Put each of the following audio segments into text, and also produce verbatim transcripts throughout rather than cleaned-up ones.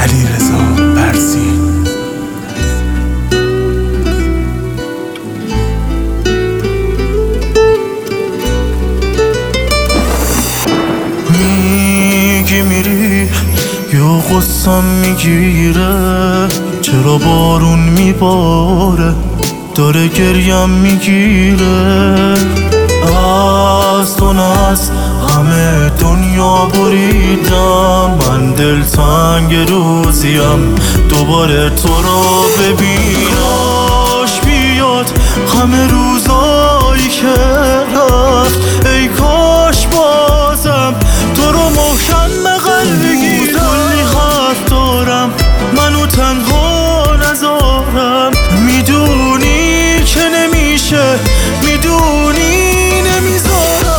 علیرضا برزین. میگی میری یا غصم میگیره، چرا بارون میباره داره گریم میگیره. از تو از همه دنیا بریدم، من دلتنگ روزیم دوباره تو رو ببیناش بیاد همه روزایی که رفت. ای کاش بازم تو رو محکم بغل بگیرم. کلی حرف دارم منو تنها نذارم، میدونی که نمیشه، میدونی نمیذارم.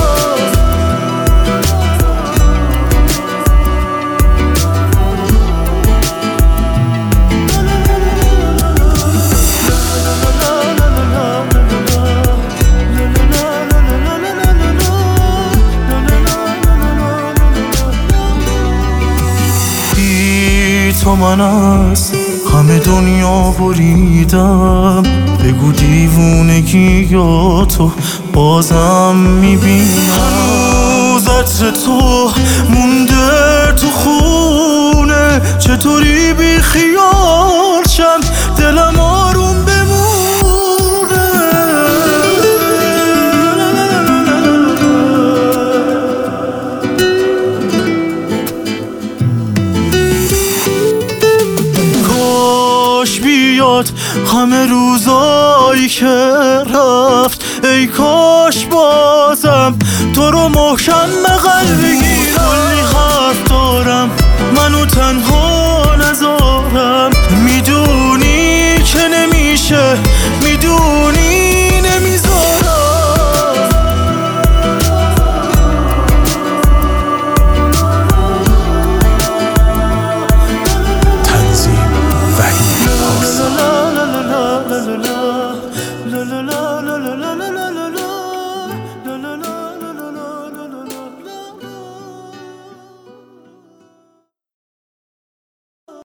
بی تو من از همه دنیا بریدم، بگو دیوونگی یا تو بازم میبینم. هنوز عطر تو مونده تو خونه، چطوری بی خیال شم دلم آروم بمونه. کاش بیاد همه روزایی که رفت، ای کاش بازم تو رو محکم بغل بگیرم. کلی حرف دارم منو تنها نذارم، میدونی که نمیشه، میدونی